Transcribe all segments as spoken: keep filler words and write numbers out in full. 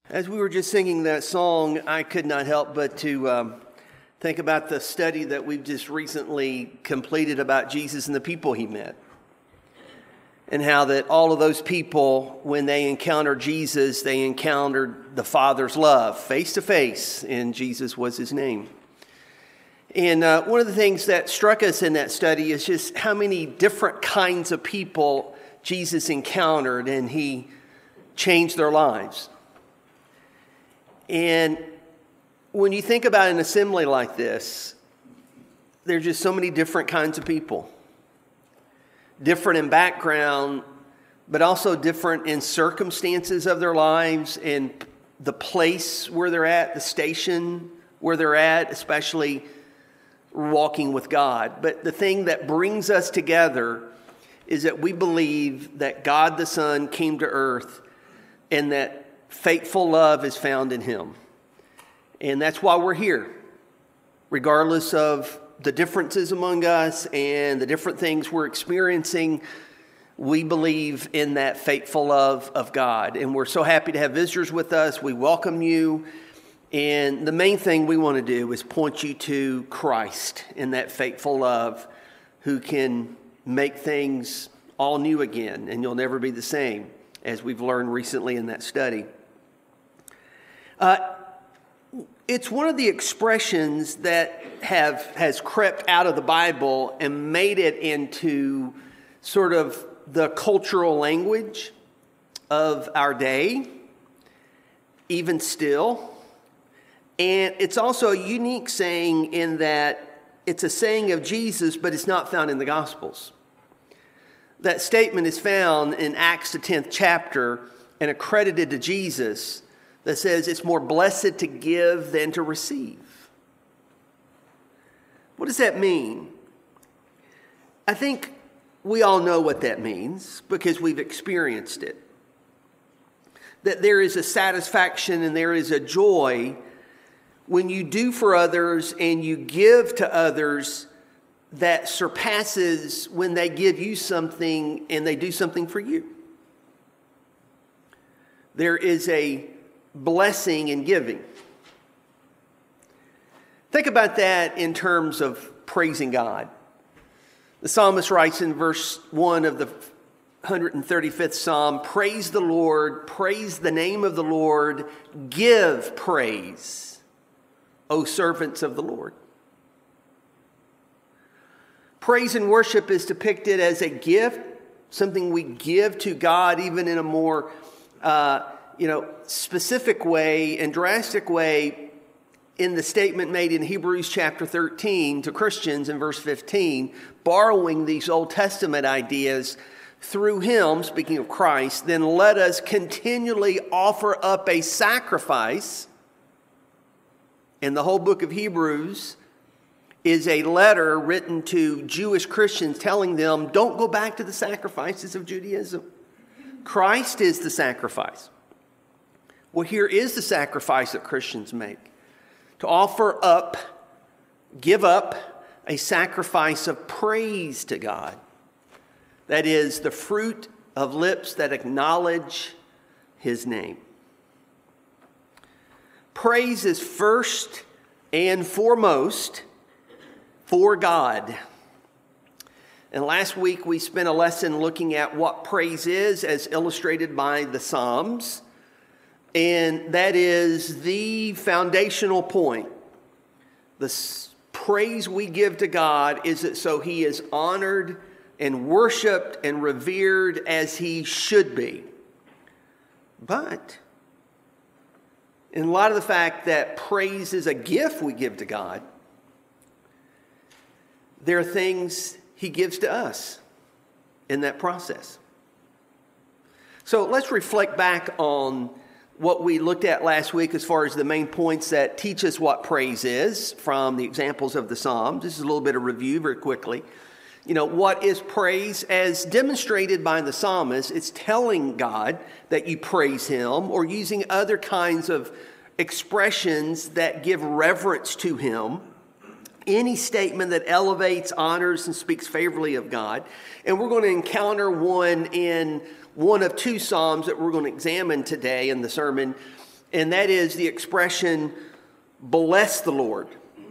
As we were just singing that song, I could not help but to um, think about the study that we've just recently completed about Jesus and the people he met. And how that all of those people, when they encountered Jesus, they encountered the Father's love face to face, and Jesus was his name. And uh, one of the things that struck us in that study is just how many different kinds of people Jesus encountered, and he changed their lives. And when you think about an assembly like this, there's just so many different kinds of people. Different in background, but also different in circumstances of their lives and the place where they're at, the station where they're at, especially walking with God. But the thing that brings us together is that we believe that God the Son came to earth and that faithful love is found in him. And that's why we're here, regardless of the differences among us and the different things we're experiencing. We believe in that faithful love of God. And we're so happy to have visitors with us. We welcome you. And the main thing we want to do is point you to Christ in that faithful love, who can make things all new again, and you'll never be the same, as we've learned recently in that study. Uh, it's one of the expressions that have has crept out of the Bible and made it into sort of the cultural language of our day, even still. And it's also a unique saying in that it's a saying of Jesus, but it's not found in the Gospels. That statement is found in Acts, the tenth chapter, and accredited to Jesus, that says it's more blessed to give than to receive. What does that mean? I think we all know what that means because we've experienced it. That there is a satisfaction and there is a joy when you do for others and you give to others that surpasses when they give you something and they do something for you. There is a blessing in giving. Think about that in terms of praising God. The psalmist writes in verse one of the one hundred thirty-fifth Psalm, "Praise the Lord, praise the name of the Lord, give praise, O servants of the Lord." Praise and worship is depicted as a gift, something we give to God, even in a more uh, you know, specific way and drastic way in the statement made in Hebrews chapter thirteen to Christians in verse fifteen, borrowing these Old Testament ideas through him, speaking of Christ, then let us continually offer up a sacrifice. And the whole book of Hebrews is a letter written to Jewish Christians telling them, don't go back to the sacrifices of Judaism. Christ is the sacrifice. Well, here is the sacrifice that Christians make. To offer up, give up a sacrifice of praise to God. That is the fruit of lips that acknowledge his name. Praise is first and foremost for God. And last week we spent a lesson looking at what praise is as illustrated by the Psalms. And that is the foundational point. The praise we give to God is that so he is honored and worshiped and revered as he should be. But in light of the fact that praise is a gift we give to God, there are things he gives to us in that process. So let's reflect back on what we looked at last week as far as the main points that teach us what praise is from the examples of the Psalms. This is a little bit of review very quickly. You know, what is praise? As demonstrated by the psalmist, it's telling God that you praise him or using other kinds of expressions that give reverence to him. Any statement that elevates, honors, and speaks favorably of God. And we're going to encounter one in one of two Psalms that we're going to examine today in the sermon. And that is the expression, bless the Lord.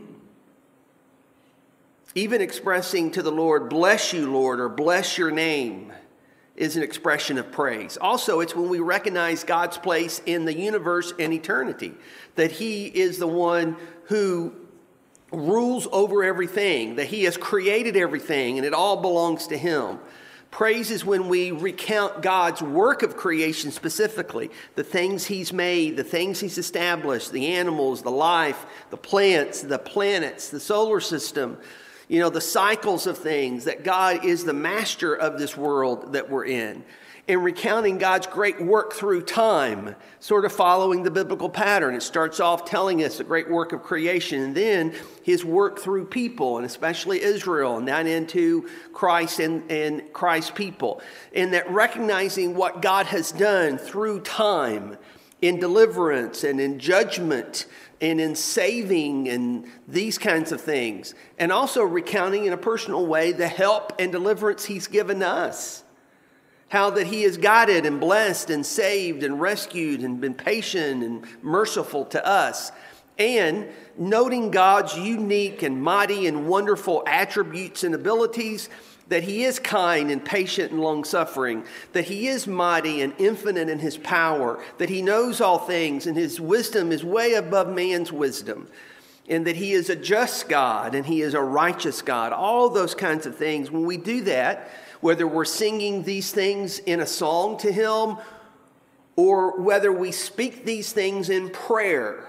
Even expressing to the Lord, bless you, Lord, or bless your name, is an expression of praise. Also, it's when we recognize God's place in the universe and eternity, that he is the one who rules over everything, that he has created everything, and it all belongs to him. Praise is when we recount God's work of creation specifically, the things he's made, the things he's established, the animals, the life, the plants, the planets, the solar system, you know, the cycles of things, that God is the master of this world that we're in. And recounting God's great work through time, sort of following the biblical pattern. It starts off telling us the great work of creation, and then his work through people, and especially Israel, and then into Christ and, and Christ's people. And that recognizing what God has done through time in deliverance and in judgment and in saving and these kinds of things. And also recounting in a personal way the help and deliverance he's given us. How that he has guided and blessed and saved and rescued and been patient and merciful to us. And noting God's unique and mighty and wonderful attributes and abilities, that he is kind and patient and long-suffering, that he is mighty and infinite in his power, that he knows all things and his wisdom is way above man's wisdom, and that he is a just God and he is a righteous God. All those kinds of things. When we do that, whether we're singing these things in a song to him or whether we speak these things in prayer,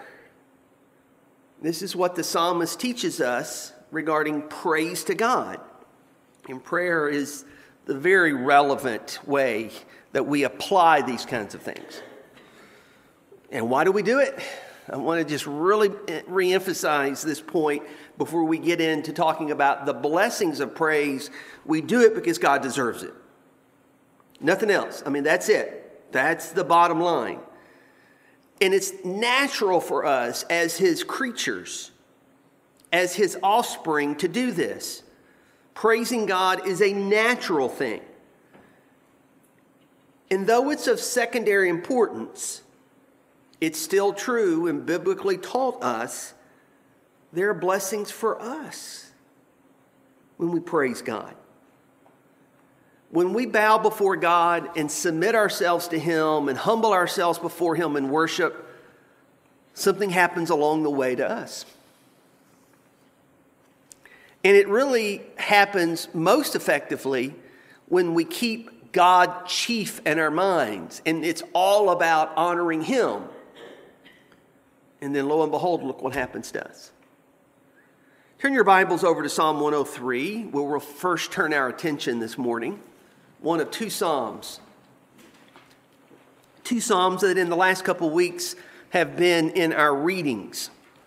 this is what the psalmist teaches us regarding praise to God. And prayer is the very relevant way that we apply these kinds of things. And why do we do it? I want to just really reemphasize this point before we get into talking about the blessings of praise. We do it because God deserves it. Nothing else. I mean, that's it. That's the bottom line. And it's natural for us as his creatures, as his offspring, to do this. Praising God is a natural thing. And though it's of secondary importance, it's still true and biblically taught us there are blessings for us when we praise God. When we bow before God and submit ourselves to him and humble ourselves before him in worship, something happens along the way to us. And it really happens most effectively when we keep God chief in our minds. And it's all about honoring him. And then lo and behold, look what happens to us. Turn your Bibles over to Psalm one oh three, where we'll first turn our attention this morning. One of two Psalms. Two Psalms that in the last couple of weeks have been in our readings.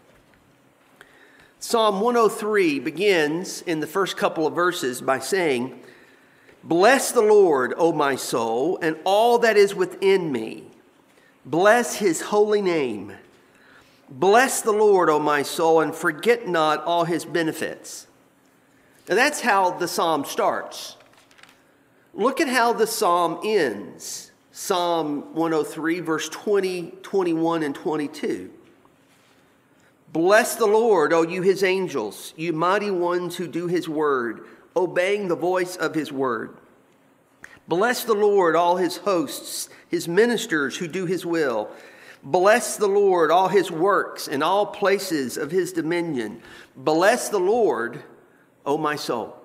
Psalm one oh three begins in the first couple of verses by saying, "Bless the Lord, O my soul, and all that is within me. Bless his holy name. Bless the Lord, O my soul, and forget not all his benefits." Now that's how the psalm starts. Look at how the psalm ends. Psalm one oh three, verse twenty, twenty-one, and twenty-two. "Bless the Lord, O you his angels, you mighty ones who do his word, obeying the voice of his word. Bless the Lord, all his hosts, his ministers who do his will. Bless the Lord, all his works, and all places of his dominion. Bless the Lord, O my soul."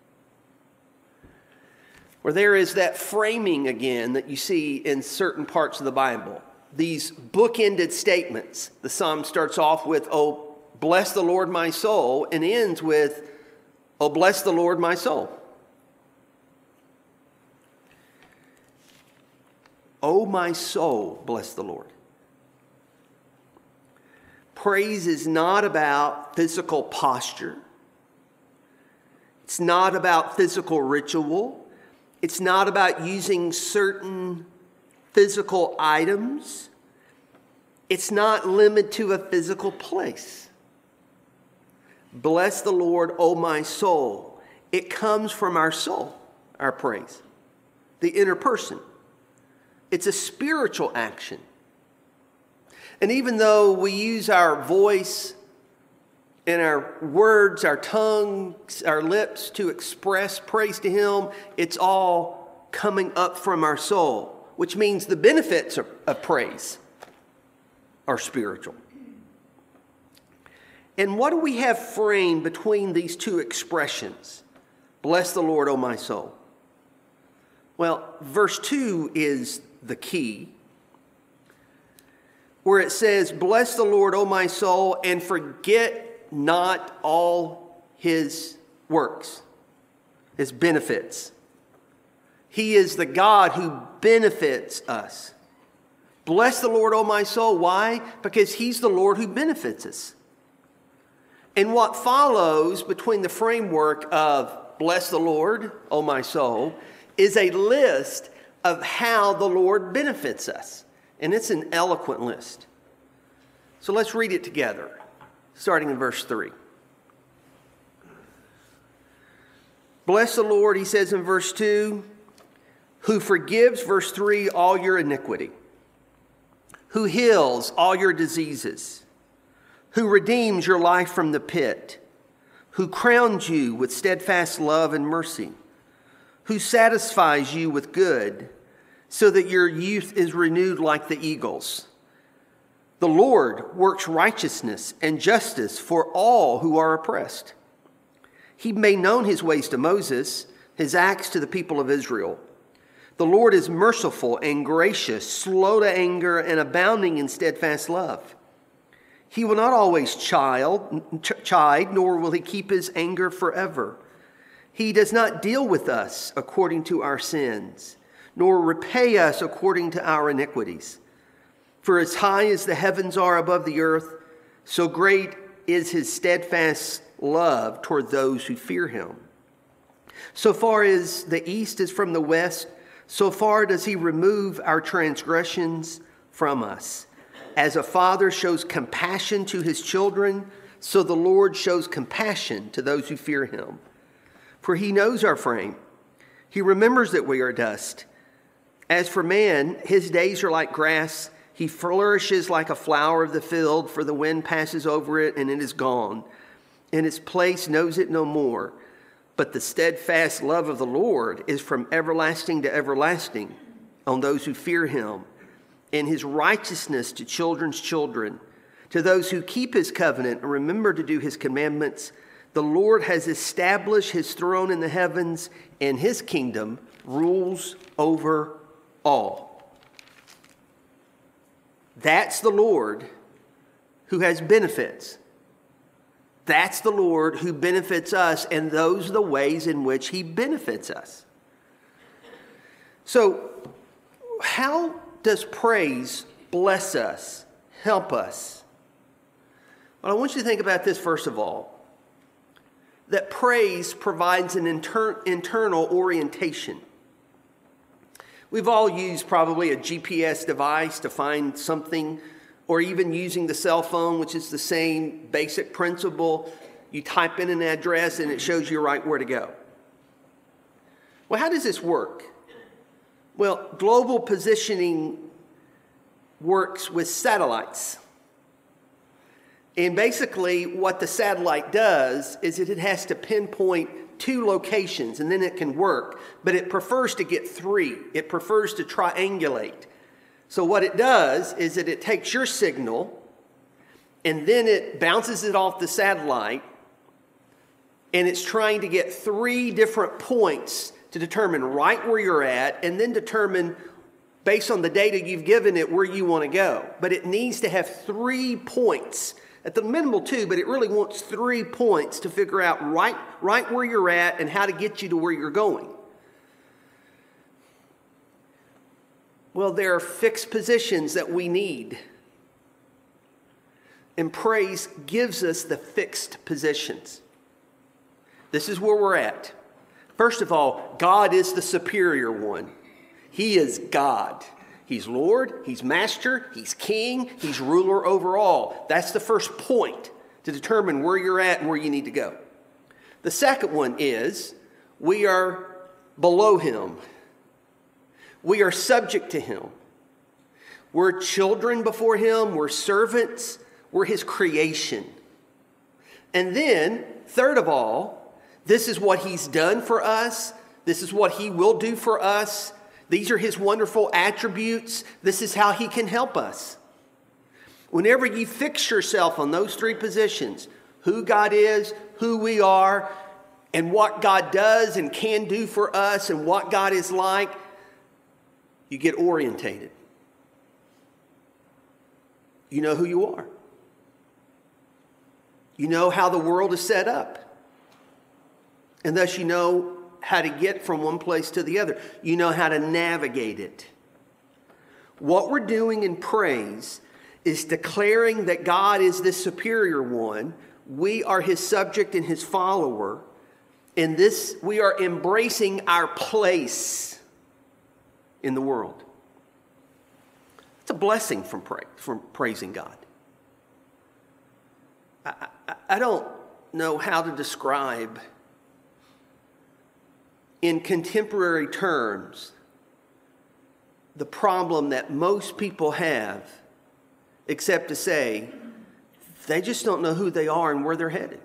Where there is that framing again that you see in certain parts of the Bible. These bookended statements. The psalm starts off with, "Oh, bless the Lord, my soul," and ends with, "Oh, bless the Lord, my soul." "Oh, my soul, bless the Lord." Praise is not about physical posture. It's not about physical ritual. It's not about using certain physical items. It's not limited to a physical place. Bless the Lord, O my soul. It comes from our soul, our praise, the inner person. It's a spiritual action. And even though we use our voice and our words, our tongues, our lips to express praise to Him, it's all coming up from our soul, which means the benefits of, of praise are spiritual. And what do we have framed between these two expressions? Bless the Lord, O my soul. Well, verse two is the key, where it says, bless the Lord, O my soul, and forget not all His works, His benefits. He is the God who benefits us. Bless the Lord, O my soul. Why? Because He's the Lord who benefits us. And what follows between the framework of bless the Lord, O my soul, is a list of how the Lord benefits us. And it's an eloquent list. So let's read it together, starting in verse three. Bless the Lord, he says in verse two, who forgives, verse three, all your iniquity, who heals all your diseases, who redeems your life from the pit, who crowns you with steadfast love and mercy, who satisfies you with good, so that your youth is renewed like the eagles. The Lord works righteousness and justice for all who are oppressed. He made known His ways to Moses, His acts to the people of Israel. The Lord is merciful and gracious, slow to anger, and abounding in steadfast love. He will not always chide, chide, nor will He keep His anger forever. He does not deal with us according to our sins, nor repay us according to our iniquities. For as high as the heavens are above the earth, so great is His steadfast love toward those who fear Him. So far as the east is from the west, so far does He remove our transgressions from us. As a father shows compassion to his children, so the Lord shows compassion to those who fear Him. For He knows our frame. He remembers that we are dust. As for man, his days are like grass. He flourishes like a flower of the field, for the wind passes over it and it is gone, and its place knows it no more. But the steadfast love of the Lord is from everlasting to everlasting on those who fear Him, and His righteousness to children's children, to those who keep His covenant and remember to do His commandments. The Lord has established His throne in the heavens, and His kingdom rules over all. That's the Lord who has benefits. That's the Lord who benefits us, and those are the ways in which He benefits us. So, how does praise bless us, help us? Well, I want you to think about this first of all, that praise provides an inter- internal orientation. We've all used probably a G P S device to find something, or even using the cell phone, which is the same basic principle. You type in an address and it shows you right where to go. Well, how does this work? Well, global positioning works with satellites. And basically what the satellite does is that it has to pinpoint two locations and then it can work. But it prefers to get three. It prefers to triangulate. So what it does is that it takes your signal and then it bounces it off the satellite, and it's trying to get three different points to determine right where you're at, and then determine, based on the data you've given it, where you want to go. But it needs to have three points. At the minimal two, but it really wants three points to figure out right, right where you're at and how to get you to where you're going. Well, there are fixed positions that we need. And praise gives us the fixed positions. This is where we're at. First of all, God is the superior one. He is God. He's Lord, He's Master, He's King, He's ruler over all. That's the first point to determine where you're at and where you need to go. The second one is we are below Him. We are subject to Him. We're children before him. We're servants. We're his creation. And then, third of all, this is what he's done for us. This is what he will do for us. These are his wonderful attributes. This is how he can help us. Whenever you fix yourself on those three positions, who God is, who we are, and what God does and can do for us, and what God is like, you get orientated. You know who you are. You know how the world is set up. And thus you know how to get from one place to the other. You know how to navigate it. What we're doing in praise is declaring that God is the superior one. We are his subject and his follower. In this, we are embracing our place in the world. It's a blessing from, pra- from praising God. I, I, I don't know how to describe in contemporary terms the problem that most people have, except to say they just don't know who they are and where they're headed.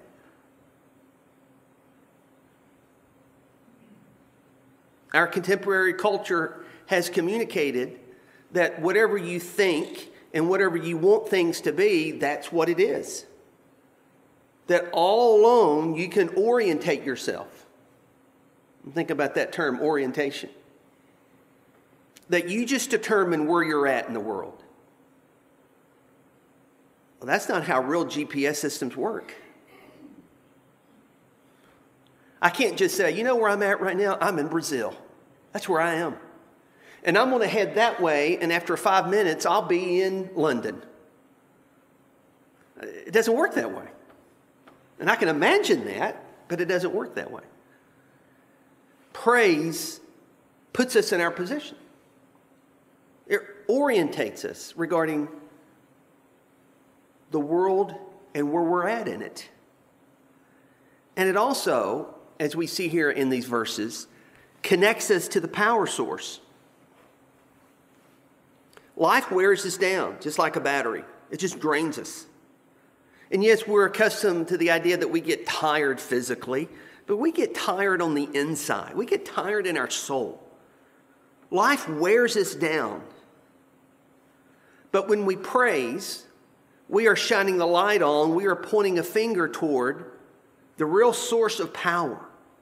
Our contemporary culture has communicated that whatever you think and whatever you want things to be, that's what it is. That all alone you can orientate yourself. Think about that term, orientation. That you just determine where you're at in the world. Well, that's not how real G P S systems work. I can't just say, you know where I'm at right now? I'm in Brazil. That's where I am. And I'm going to head that way, and after five minutes, I'll be in London. It doesn't work that way. And I can imagine that, but it doesn't work that way. Praise puts us in our position. It orientates us regarding the world and where we're at in it. And it also, as we see here in these verses, connects us to the power source. Life wears us down, just like a battery. It just drains us. And yes, we're accustomed to the idea that we get tired physically, but we get tired on the inside. We get tired in our soul. Life wears us down. But when we praise, we are shining the light on, we are pointing a finger toward the real source of power,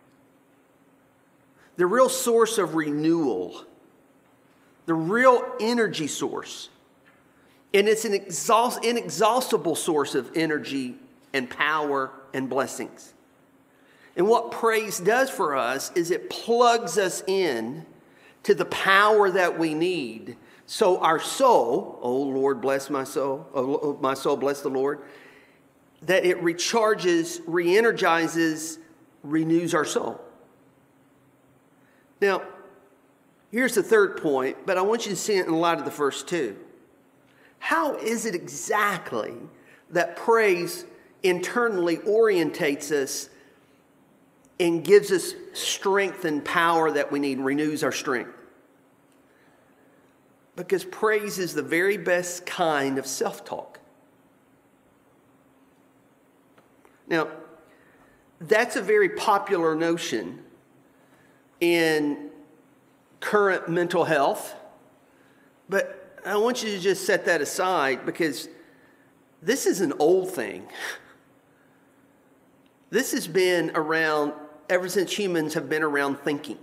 the real source of renewal, the real energy source. And it's an exhaust, inexhaustible source of energy and power and blessings. And what praise does for us is it plugs us in to the power that we need. So our soul, oh Lord, bless my soul, oh my soul, bless the Lord, that it recharges, re-energizes, renews our soul. Now, here's the third point, but I want you to see it in light of the first two. How is it exactly that praise internally orientates us and gives us strength and power that we need, renews our strength? Because praise is the very best kind of self-talk. Now, that's a very popular notion in current mental health, but I want you to just set that aside because this is an old thing. This has been around ever since humans have been around thinking.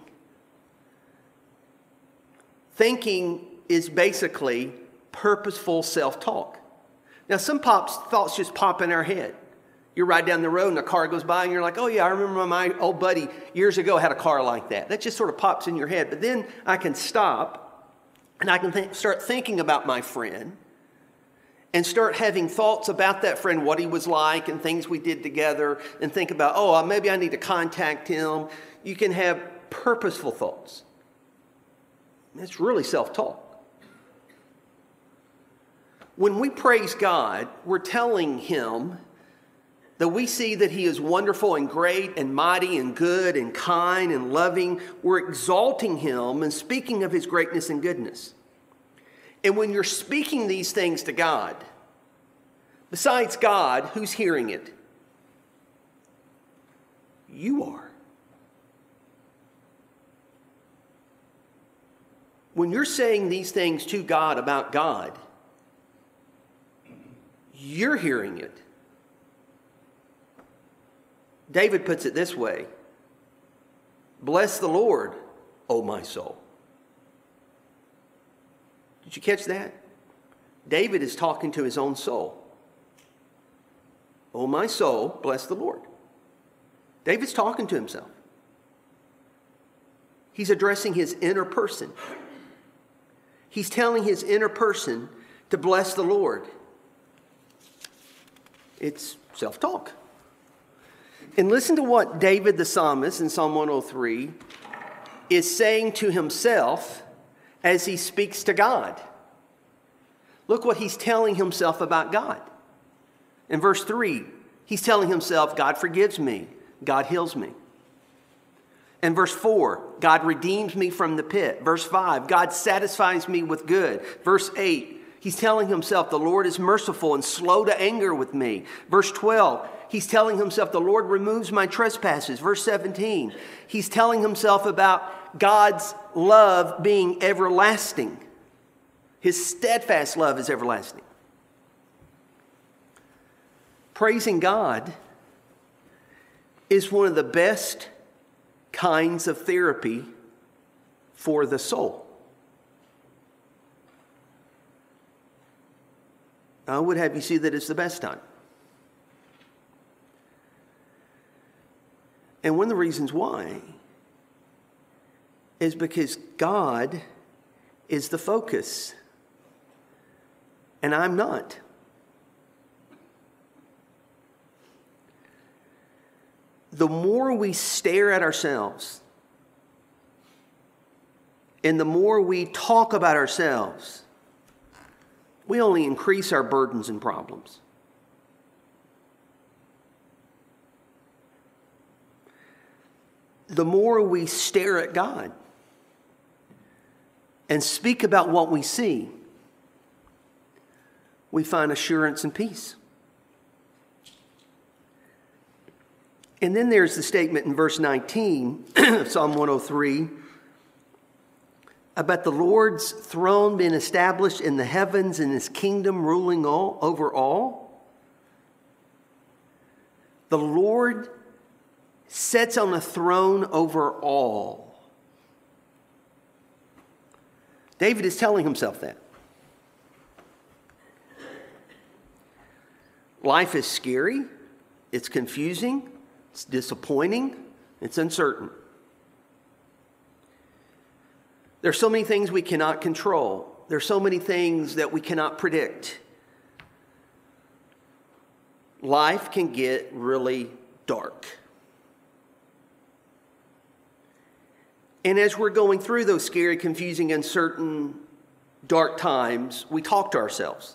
Thinking is basically purposeful self-talk. Now, some pops, thoughts just pop in our head. You're right down the road and a car goes by and you're like, oh yeah, I remember my old buddy years ago had a car like that. That just sort of pops in your head. But then I can stop and I can think, start thinking about my friend and start having thoughts about that friend, what he was like and things we did together, and think about, oh, maybe I need to contact him. You can have purposeful thoughts. It's really self-talk. When we praise God, we're telling him that we see that he is wonderful and great and mighty and good and kind and loving. We're exalting him and speaking of his greatness and goodness. And when you're speaking these things to God, besides God, who's hearing it? You are. When you're saying these things to God about God, you're hearing it. David puts it this way: bless the Lord, O my soul. Did you catch that? David is talking to his own soul. O my soul, bless the Lord. David's talking to himself. He's addressing his inner person. He's telling his inner person to bless the Lord. It's self-talk. And listen to what David the psalmist in Psalm one oh three is saying to himself as he speaks to God. Look what he's telling himself about God. In verse three, he's telling himself, God forgives me. God heals me. In verse four, God redeems me from the pit. Verse five, God satisfies me with good. Verse eight, he's telling himself, the Lord is merciful and slow to anger with me. Verse twelve, he's telling himself, the Lord removes my trespasses. Verse seventeen, he's telling himself about God's love being everlasting. His steadfast love is everlasting. Praising God is one of the best kinds of therapy for the soul. I would have you see that it's the best time. And one of the reasons why is because God is the focus, and I'm not. The more we stare at ourselves and the more we talk about ourselves, we only increase our burdens and problems. The more we stare at God and speak about what we see, we find assurance and peace. And then there's the statement in verse nineteen, Psalm one oh three, about the Lord's throne being established in the heavens and his kingdom ruling all, over all. The Lord sits on a throne over all. David is telling himself that. Life is scary. It's confusing. It's disappointing. It's uncertain. There are so many things we cannot control. There are so many things that we cannot predict. Life can get really dark. And as we're going through those scary, confusing, uncertain, dark times, we talk to ourselves.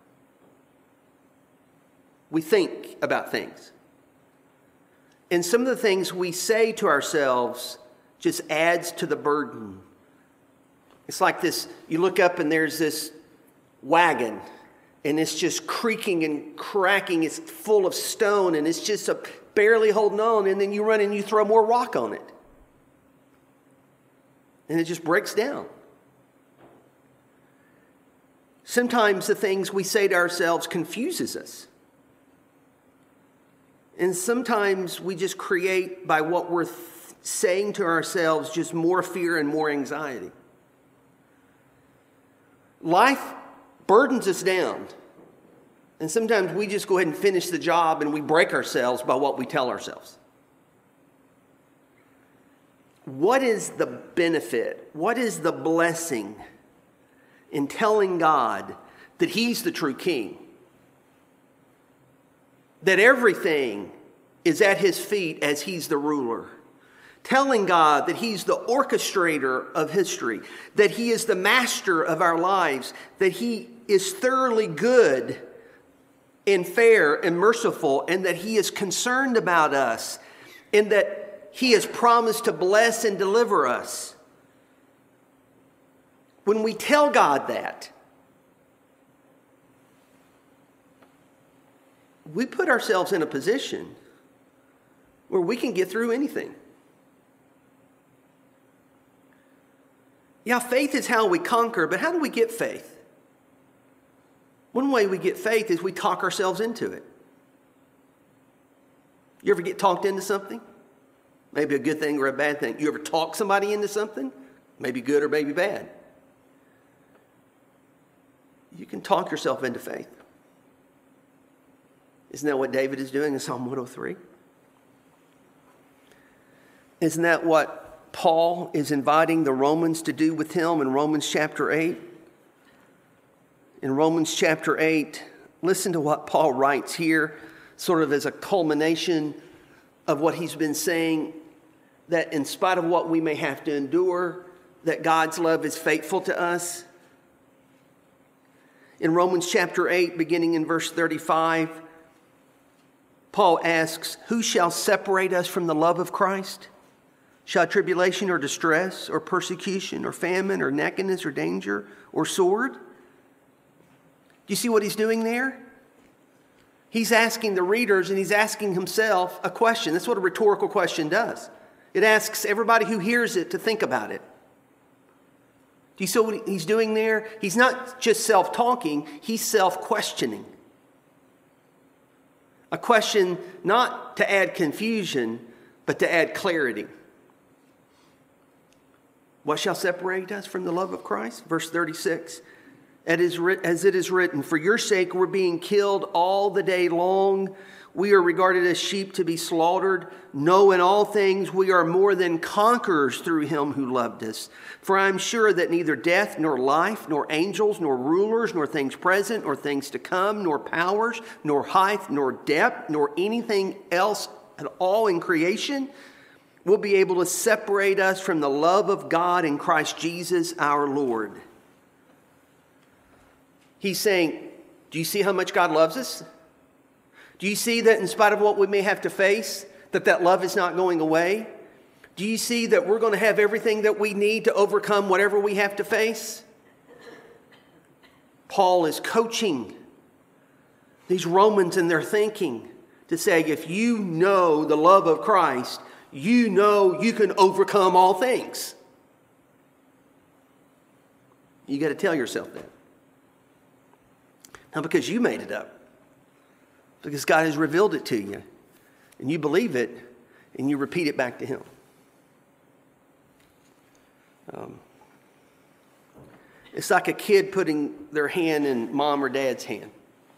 We think about things. And some of the things we say to ourselves just adds to the burden. It's like this, you look up and there's this wagon and it's just creaking and cracking. It's full of stone and it's just a, barely holding on. And then you run and you throw more rock on it. And it just breaks down. Sometimes the things we say to ourselves confuses us. And sometimes we just create, by what we're th- saying to ourselves, just more fear and more anxiety. Life burdens us down. And sometimes we just go ahead and finish the job and we break ourselves by what we tell ourselves. What is the benefit? What is the blessing in telling God that He's the true King? That everything is at His feet as He's the ruler. Telling God that He's the orchestrator of history. That He is the master of our lives. That He is thoroughly good and fair and merciful. And that He is concerned about us. And that He has promised to bless and deliver us. When we tell God that, we put ourselves in a position where we can get through anything. Yeah, faith is how we conquer, but how do we get faith? One way we get faith is we talk ourselves into it. You ever get talked into something? Maybe a good thing or a bad thing. You ever talk somebody into something? Maybe good or maybe bad. You can talk yourself into faith. Isn't that what David is doing in Psalm one oh three? Isn't that what Paul is inviting the Romans to do with him in Romans chapter eight? In Romans chapter eight, listen to what Paul writes here, sort of as a culmination of what he's been saying, that in spite of what we may have to endure, that God's love is faithful to us. In Romans chapter eight, beginning in verse thirty-five, Paul asks, "Who shall separate us from the love of Christ? Shall tribulation or distress or persecution or famine or nakedness or danger or sword?" Do you see what he's doing there? He's asking the readers and he's asking himself a question. That's what a rhetorical question does. It asks everybody who hears it to think about it. Do you see what he's doing there? He's not just self-talking, he's self-questioning. A question not to add confusion, but to add clarity. What shall separate us from the love of Christ? Verse thirty-six. As it is written, "For your sake we're being killed all the day long. We are regarded as sheep to be slaughtered. No, in all things we are more than conquerors through him who loved us. For I am sure that neither death, nor life, nor angels, nor rulers, nor things present, nor things to come, nor powers, nor height, nor depth, nor anything else at all in creation will be able to separate us from the love of God in Christ Jesus our Lord." He's saying, do you see how much God loves us? Do you see that in spite of what we may have to face, that that love is not going away? Do you see that we're going to have everything that we need to overcome whatever we have to face? Paul is coaching these Romans in their thinking to say, if you know the love of Christ, you know you can overcome all things. You got to tell yourself that. Not because you made it up, because God has revealed it to you, and you believe it, and you repeat it back to him. Um, it's like a kid putting their hand in mom or dad's hand.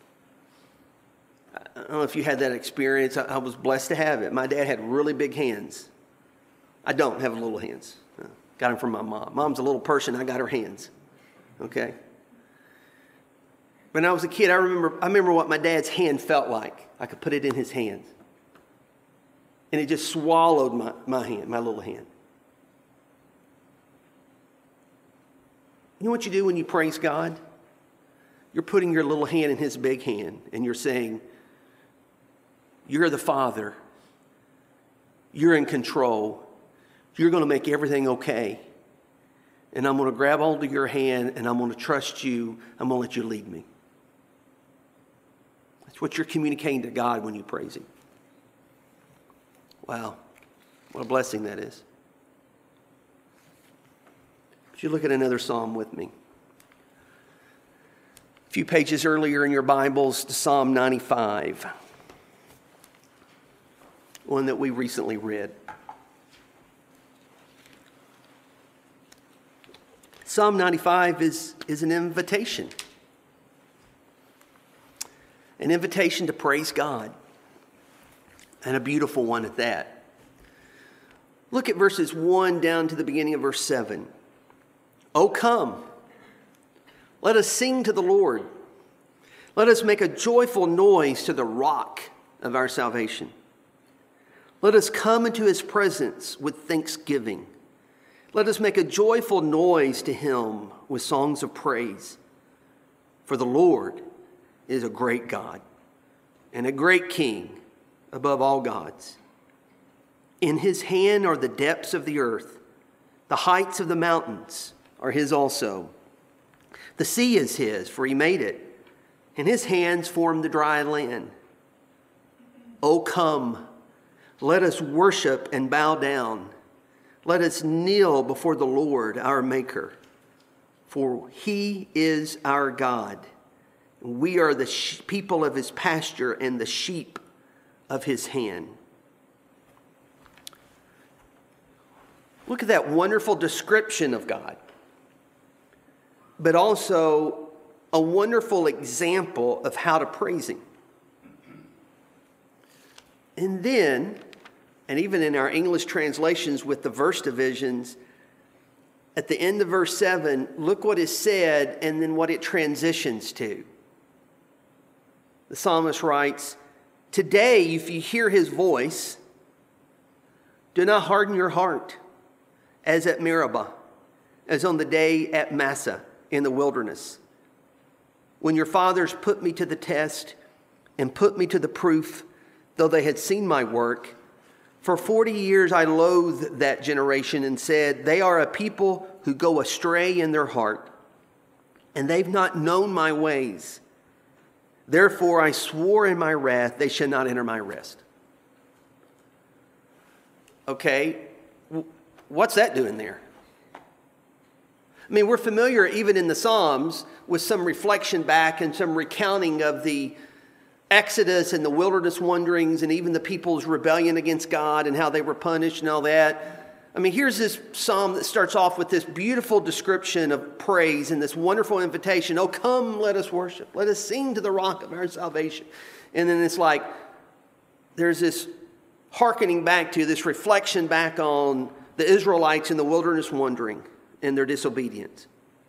I don't know if you had that experience. I, I was blessed to have it. My dad had really big hands. I don't have little hands. I got them from my mom. Mom's a little person. I got her hands. Okay? When I was a kid, I remember I remember what my dad's hand felt like. I could put it in his hand. And it just swallowed my, my hand, my little hand. You know what you do when you praise God? You're putting your little hand in his big hand, and you're saying, you're the Father. You're in control. You're going to make everything okay. And I'm going to grab hold of your hand, and I'm going to trust you. I'm going to let you lead me. What you're communicating to God when you praise him. Wow, what a blessing that is. Would you look at another psalm with me? A few pages earlier in your Bibles to Psalm ninety-five, one that we recently read. Psalm ninety-five is, is an invitation. An invitation to praise God, and a beautiful one at that. Look at verses one down to the beginning of verse seven. "O come, let us sing to the Lord. Let us make a joyful noise to the rock of our salvation. Let us come into his presence with thanksgiving. Let us make a joyful noise to him with songs of praise. For the Lord is a great God and a great King above all gods. In his hand are the depths of the earth. The heights of the mountains are his also. The sea is his, for he made it, and his hands formed the dry land. O come, let us worship and bow down. Let us kneel before the Lord, our Maker. For he is our God. We are the people of his pasture and the sheep of his hand. Look at that wonderful description of God, but also a wonderful example of how to praise him. And then, and even in our English translations with the verse divisions, at the end of verse seven, look what is said and then what it transitions to. The psalmist writes, "Today, if you hear his voice, do not harden your heart, as at Meribah, as on the day at Massah in the wilderness, when your fathers put me to the test and put me to the proof, though they had seen my work. For forty years I loathed that generation and said, they are a people who go astray in their heart, and they've not known my ways. Therefore I swore in my wrath, they shall not enter my rest." Okay, what's that doing there? I mean, we're familiar even in the Psalms with some reflection back and some recounting of the Exodus and the wilderness wanderings and even the people's rebellion against God and how they were punished and all that. I mean, here's this psalm that starts off with this beautiful description of praise and this wonderful invitation. Oh, come, let us worship. Let us sing to the rock of our salvation. And then it's like there's this hearkening back to this reflection back on the Israelites in the wilderness wandering and their disobedience.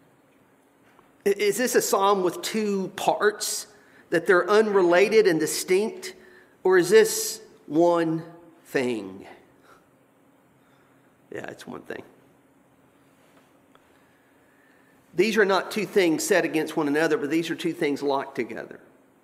Is this a psalm with two parts, that they're unrelated and distinct? Or is this one thing? Yeah, it's one thing. These are not two things set against one another, but these are two things locked together.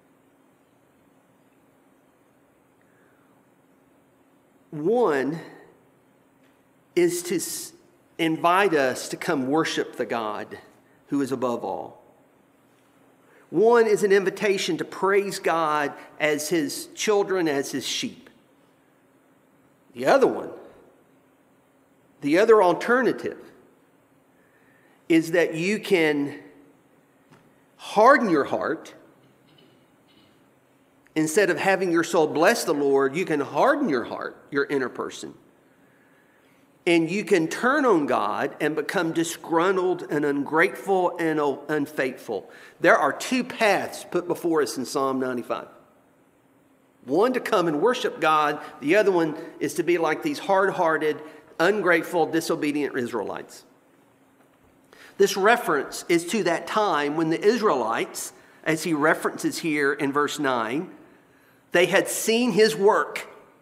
One is to invite us to come worship the God who is above all. One is an invitation to praise God as his children, as his sheep. The other one, the other alternative, is that you can harden your heart. Instead of having your soul bless the Lord, you can harden your heart, your inner person. And you can turn on God and become disgruntled and ungrateful and unfaithful. There are two paths put before us in Psalm ninety-five. One to come and worship God. The other one is to be like these hard-hearted, ungrateful, disobedient Israelites. This reference is to that time when the Israelites, as he references here in verse nine, they had seen his work.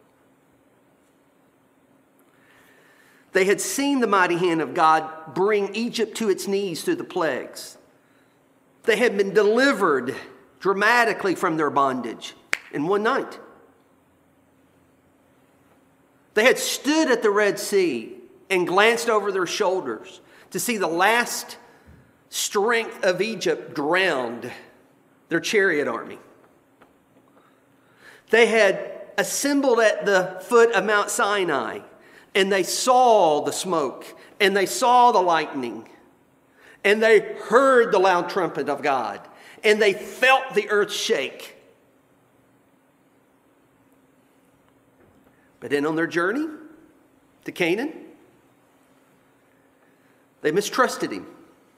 They had seen the mighty hand of God bring Egypt to its knees through the plagues. They had been delivered dramatically from their bondage in one night. They had stood at the Red Sea and glanced over their shoulders to see the last strength of Egypt drowned their chariot army. They had assembled at the foot of Mount Sinai, and they saw the smoke, and they saw the lightning, and they heard the loud trumpet of God, and they felt the earth shake. But then on their journey to Canaan, they mistrusted him.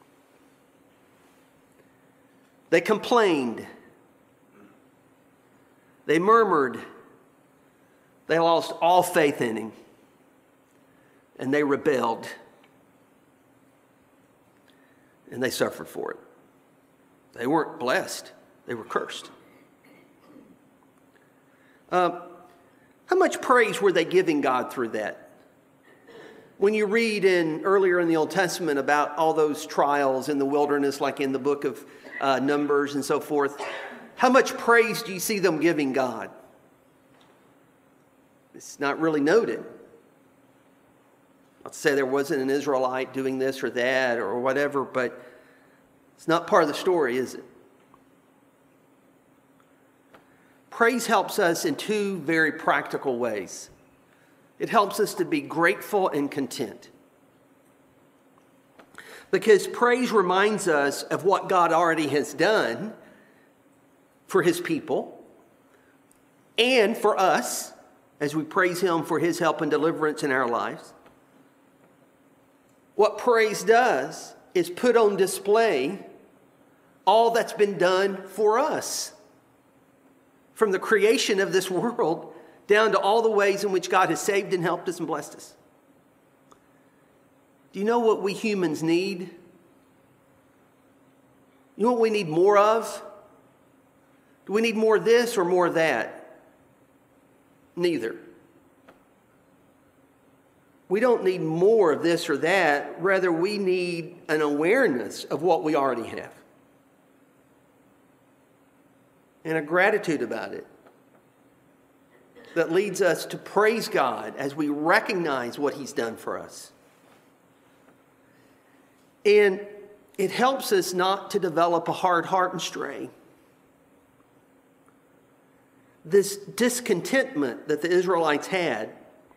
They complained. They murmured. They lost all faith in him. And they rebelled. And they suffered for it. They weren't blessed. They were cursed. Uh, how much praise were they giving God through that? When you read in earlier in the Old Testament about all those trials in the wilderness, like in the book of uh, Numbers and so forth, how much praise do you see them giving God? It's not really noted. Not to say there wasn't an Israelite doing this or that or whatever, but it's not part of the story, is it? Praise helps us in two very practical ways. It helps us to be grateful and content. Because praise reminds us of what God already has done for his people and for us as we praise him for his help and deliverance in our lives. What praise does is put on display all that's been done for us. From the creation of this world down to all the ways in which God has saved and helped us and blessed us. Do you know what we humans need? You know what we need more of? Do we need more of this or more of that? Neither. We don't need more of this or that. Rather, we need an awareness of what we already have. And a gratitude about it that leads us to praise God as we recognize what he's done for us. And it helps us not to develop a hard heart and stray. This discontentment that the Israelites had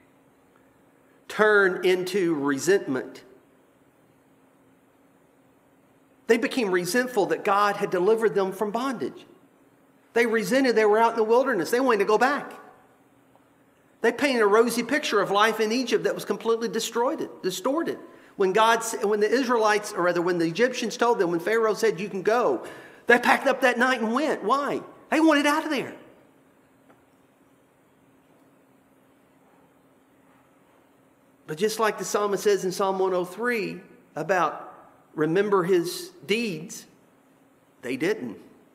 turned into resentment. They became resentful that God had delivered them from bondage. They resented they were out in the wilderness. They wanted to go back. They painted a rosy picture of life in Egypt that was completely destroyed, distorted. When God, when the Israelites, or rather when the Egyptians told them, when Pharaoh said you can go, they packed up that night and went. Why? They wanted out of there. But just like the psalmist says in Psalm one oh three about remember his deeds, they didn't.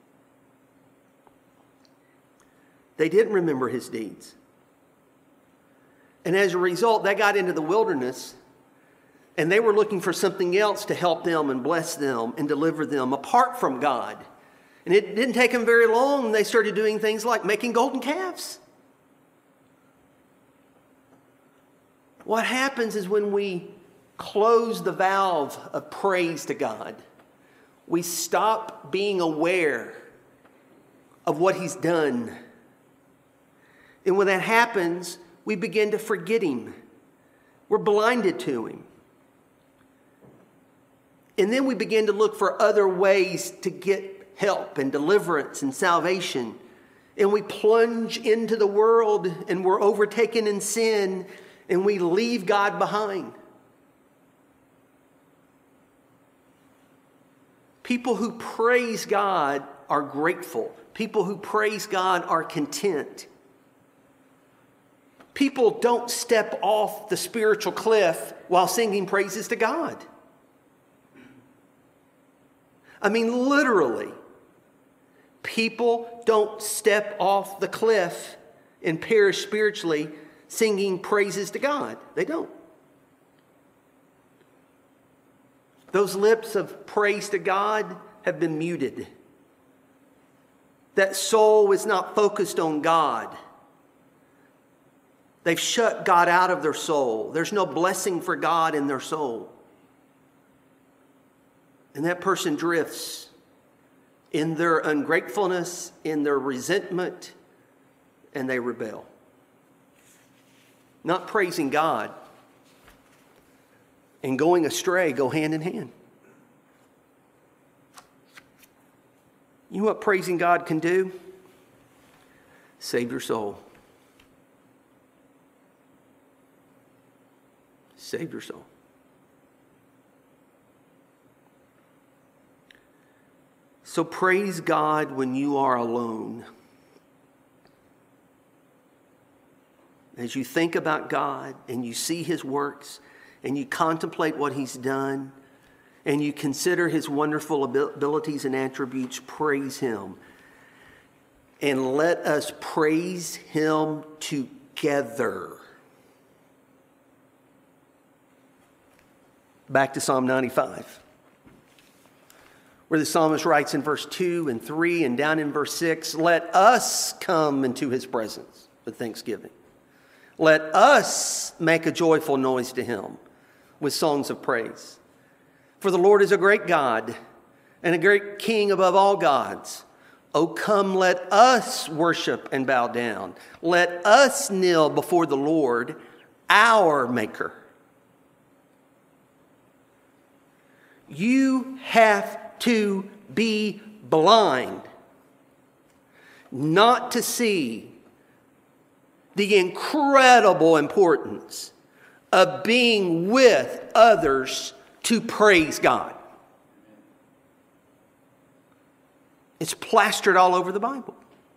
They didn't remember his deeds. And as a result, they got into the wilderness and they were looking for something else to help them and bless them and deliver them apart from God. And it didn't take them very long. They started doing things like making golden calves. What happens is when we close the valve of praise to God, we stop being aware of what he's done. And when that happens, we begin to forget him. We're blinded to him. And then we begin to look for other ways to get help and deliverance and salvation. And we plunge into the world and we're overtaken in sin and we leave God behind. People who praise God are grateful. People who praise God are content. People don't step off the spiritual cliff while singing praises to God. I mean, literally, people don't step off the cliff and perish spiritually singing praises to God. They don't. Those lips of praise to God have been muted. That soul is not focused on God. They've shut God out of their soul. There's no blessing for God in their soul. And that person drifts in their ungratefulness, in their resentment, and they rebel. Not praising God and going astray go hand in hand. You know what praising God can do? Save your soul. Save your soul. So praise God when you are alone. As you think about God and you see his works and you contemplate what he's done and you consider his wonderful abilities and attributes, praise him. And let us praise him together. Back to Psalm ninety-five, where the psalmist writes in verse two and three and down in verse six, let us come into his presence with thanksgiving. Let us make a joyful noise to him with songs of praise. For the Lord is a great God and a great King above all gods. Oh, come, let us worship and bow down. Let us kneel before the Lord, our Maker. You have to be blind not to see the incredible importance of being with others to praise God. It's plastered all over the Bible.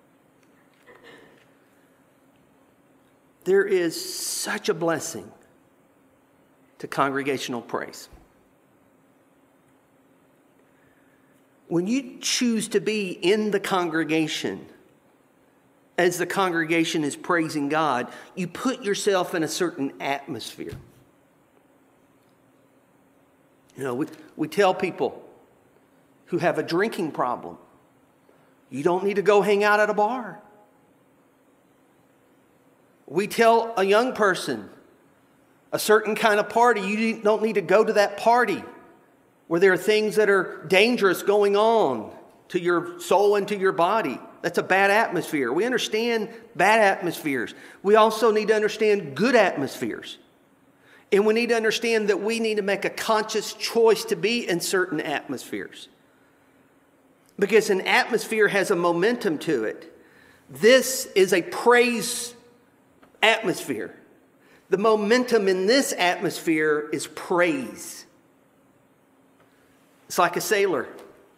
There is such a blessing to congregational praise. When you choose to be in the congregation, as the congregation is praising God, you put yourself in a certain atmosphere. You know, we, we tell people who have a drinking problem, you don't need to go hang out at a bar. We tell a young person a certain kind of party, you don't need to go to that party where there are things that are dangerous going on to your soul and to your body. That's a bad atmosphere. We understand bad atmospheres. We also need to understand good atmospheres. And we need to understand that we need to make a conscious choice to be in certain atmospheres. Because an atmosphere has a momentum to it. This is a praise atmosphere. The momentum in this atmosphere is praise. It's like a sailor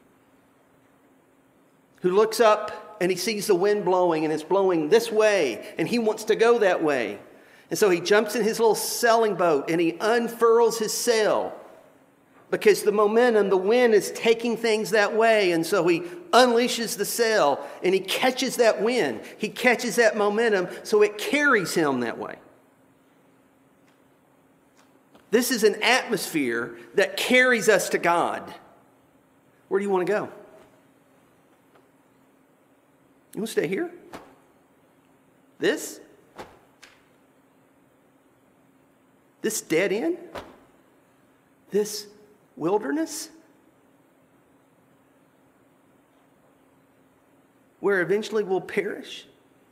who looks up and he sees the wind blowing and it's blowing this way and he wants to go that way. And so he jumps in his little sailing boat and he unfurls his sail because the momentum, the wind is taking things that way. And so he unleashes the sail and he catches that wind. He catches that momentum so it carries him that way. This is an atmosphere that carries us to God. Where do you want to go? You want to stay here? This? This dead end? This wilderness? Where eventually we'll perish?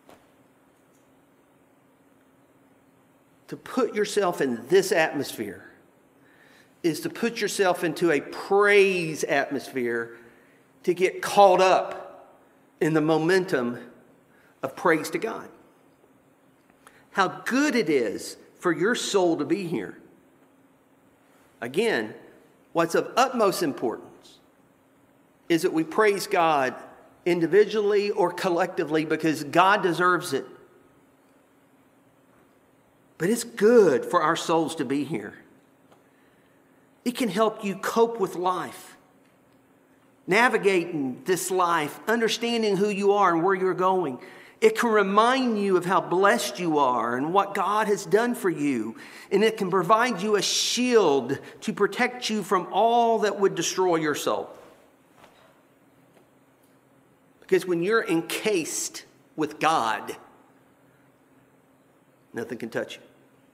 To put yourself in this atmosphere is to put yourself into a praise atmosphere to get caught up in the momentum of praise to God. How good it is for your soul to be here. Again, what's of utmost importance is that we praise God individually or collectively because God deserves it. But it's good for our souls to be here. It can help you cope with life, navigating this life, understanding who you are and where you're going. It can remind you of how blessed you are and what God has done for you. And it can provide you a shield to protect you from all that would destroy your soul. Because when you're encased with God, nothing can touch you.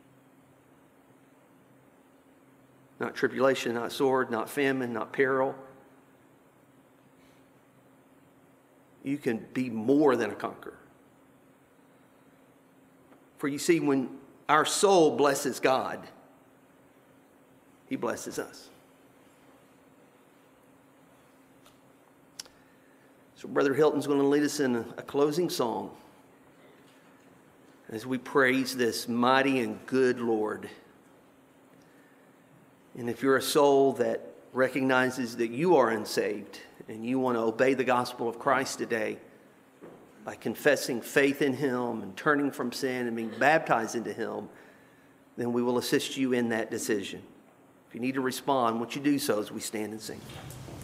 Not tribulation, not sword, not famine, not peril. You can be more than a conqueror. For you see, when our soul blesses God, He blesses us. So Brother Hilton's going to lead us in a, a closing song as we praise this mighty and good Lord. And if you're a soul that recognizes that you are unsaved and you want to obey the gospel of Christ today by confessing faith in Him and turning from sin and being baptized into Him, then we will assist you in that decision. If you need to respond, won't you do so as we stand and sing?